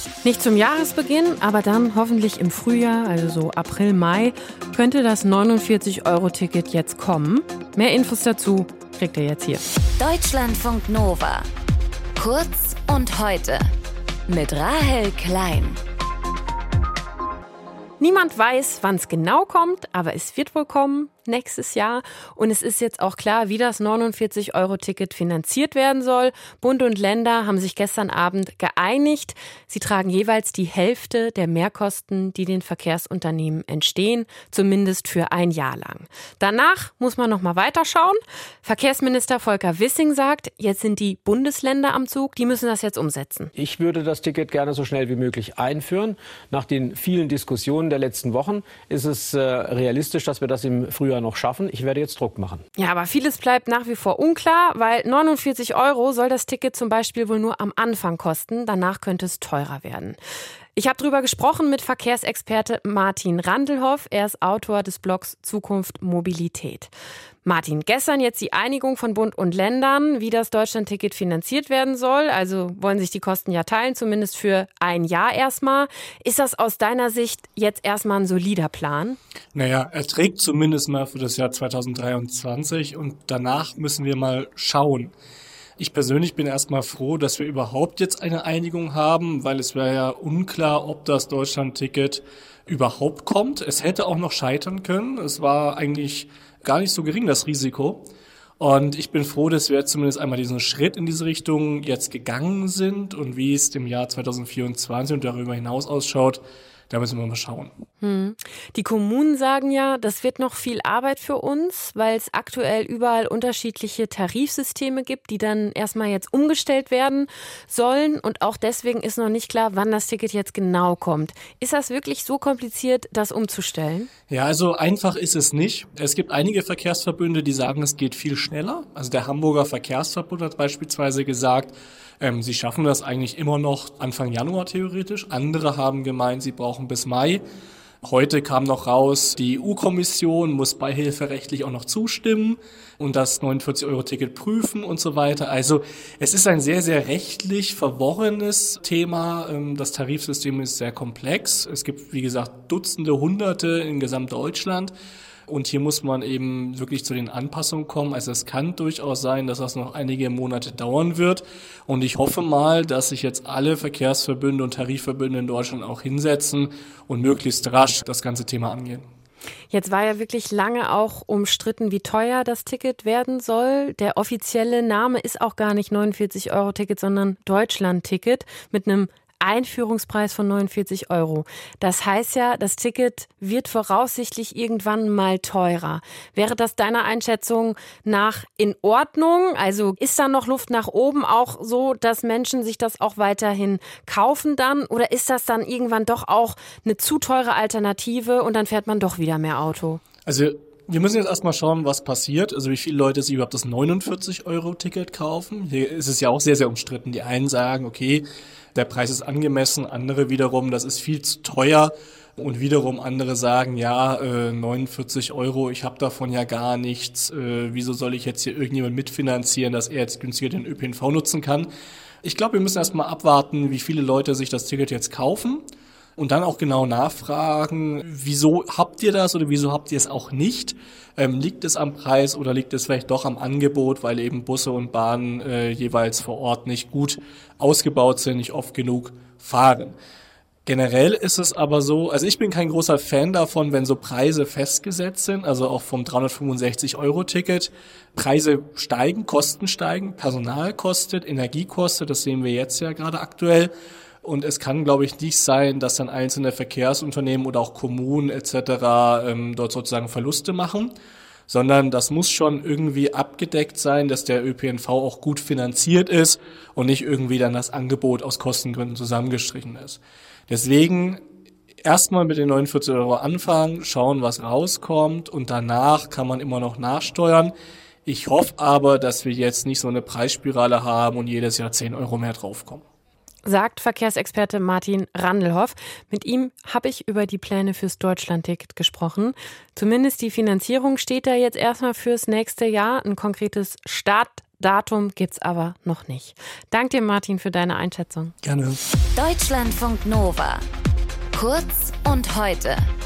Nicht zum Jahresbeginn, aber dann hoffentlich im Frühjahr, also so April, Mai, könnte das 49-Euro-Ticket jetzt kommen. Mehr Infos dazu kriegt ihr jetzt hier. Deutschlandfunk Nova. Kurz und heute mit Rahel Klein. Niemand weiß, wann es genau kommt, aber es wird wohl kommen nächstes Jahr. Und es ist jetzt auch klar, wie das 49-Euro-Ticket finanziert werden soll. Bund und Länder haben sich gestern Abend geeinigt. Sie tragen jeweils die Hälfte der Mehrkosten, die den Verkehrsunternehmen entstehen, zumindest für ein Jahr lang. Danach muss man noch mal weiterschauen. Verkehrsminister Volker Wissing sagt, jetzt sind die Bundesländer am Zug, die müssen das jetzt umsetzen. Ich würde das Ticket gerne so schnell wie möglich einführen. Nach den vielen Diskussionen der letzten Wochen ist es realistisch, dass wir das im Frühjahr noch schaffen. Ich werde jetzt Druck machen. Ja, aber vieles bleibt nach wie vor unklar, weil 49 Euro soll das Ticket zum Beispiel wohl nur am Anfang kosten. Danach könnte es teurer werden. Ich habe darüber gesprochen mit Verkehrsexperte Martin Randelhoff. Er ist Autor des Blogs Zukunft Mobilität. Martin, gestern jetzt die Einigung von Bund und Ländern, wie das Deutschlandticket finanziert werden soll. Also wollen sich die Kosten ja teilen, zumindest für ein Jahr erstmal. Ist das aus deiner Sicht jetzt erstmal ein solider Plan? Naja, er trägt zumindest mal für das Jahr 2023 und danach müssen wir mal schauen. Ich persönlich bin erstmal froh, dass wir überhaupt jetzt eine Einigung haben, weil es wäre ja unklar, ob das Deutschlandticket überhaupt kommt. Es hätte auch noch scheitern können. Es war eigentlich gar nicht so gering, das Risiko. Und ich bin froh, dass wir jetzt zumindest einmal diesen Schritt in diese Richtung jetzt gegangen sind. Und wie es im Jahr 2024 und darüber hinaus ausschaut, da müssen wir mal schauen. Die Kommunen sagen ja, das wird noch viel Arbeit für uns, weil es aktuell überall unterschiedliche Tarifsysteme gibt, die dann erstmal jetzt umgestellt werden sollen. Und auch deswegen ist noch nicht klar, wann das Ticket jetzt genau kommt. Ist das wirklich so kompliziert, das umzustellen? Ja, also einfach ist es nicht. Es gibt einige Verkehrsverbünde, die sagen, es geht viel schneller. Also der Hamburger Verkehrsverbund hat beispielsweise gesagt, sie schaffen das eigentlich immer noch Anfang Januar theoretisch. Andere haben gemeint, sie brauchen bis Mai. Heute kam noch raus, die EU-Kommission muss beihilferechtlich auch noch zustimmen und das 49-Euro-Ticket prüfen und so weiter. Also es ist ein sehr, sehr rechtlich verworrenes Thema. Das Tarifsystem ist sehr komplex. Es gibt, wie gesagt, Dutzende, Hunderte in Gesamtdeutschland. Und hier muss man eben wirklich zu den Anpassungen kommen. Also es kann durchaus sein, dass das noch einige Monate dauern wird. Und ich hoffe mal, dass sich jetzt alle Verkehrsverbünde und Tarifverbünde in Deutschland auch hinsetzen und möglichst rasch das ganze Thema angehen. Jetzt war ja wirklich lange auch umstritten, wie teuer das Ticket werden soll. Der offizielle Name ist auch gar nicht 49-Euro-Ticket, sondern Deutschland-Ticket mit einem Einführungspreis von 49 Euro. Das heißt ja, das Ticket wird voraussichtlich irgendwann mal teurer. Wäre das deiner Einschätzung nach in Ordnung? Also ist da noch Luft nach oben auch so, dass Menschen sich das auch weiterhin kaufen dann? Oder ist das dann irgendwann doch auch eine zu teure Alternative und dann fährt man doch wieder mehr Auto? Also wir müssen jetzt erstmal schauen, was passiert. Also wie viele Leute sich überhaupt das 49-Euro-Ticket kaufen. Hier ist es ja auch sehr, sehr umstritten. Die einen sagen, okay, der Preis ist angemessen, andere wiederum, das ist viel zu teuer und wiederum andere sagen, ja, 49 Euro, ich habe davon ja gar nichts, wieso soll ich jetzt hier irgendjemand mitfinanzieren, dass er jetzt günstiger den ÖPNV nutzen kann. Ich glaube, wir müssen erstmal abwarten, wie viele Leute sich das Ticket jetzt kaufen und dann auch genau nachfragen, wieso habt ihr das oder wieso habt ihr es auch nicht? Liegt es am Preis oder liegt es vielleicht doch am Angebot, weil eben Busse und Bahnen jeweils vor Ort nicht gut ausgebaut sind, nicht oft genug fahren. Generell ist es aber so, also ich bin kein großer Fan davon, wenn so Preise festgesetzt sind, also auch vom 365-Euro-Ticket. Preise steigen, Kosten steigen, Personal kostet, Energie kostet, das sehen wir jetzt ja gerade aktuell. Und es kann, glaube ich, nicht sein, dass dann einzelne Verkehrsunternehmen oder auch Kommunen etc. Dort sozusagen Verluste machen, sondern das muss schon irgendwie abgedeckt sein, dass der ÖPNV auch gut finanziert ist und nicht irgendwie dann das Angebot aus Kostengründen zusammengestrichen ist. Deswegen erstmal mit den 49 Euro anfangen, schauen, was rauskommt und danach kann man immer noch nachsteuern. Ich hoffe aber, dass wir jetzt nicht so eine Preisspirale haben und jedes Jahr 10 Euro mehr draufkommen. Sagt Verkehrsexperte Martin Randelhoff. Mit ihm habe ich über die Pläne fürs Deutschlandticket gesprochen. Zumindest die Finanzierung steht da jetzt erstmal fürs nächste Jahr. Ein konkretes Startdatum Datum gibt's aber noch nicht. Dank dir, Martin, für deine Einschätzung. Gerne. Deutschlandfunk Nova. Kurz und heute.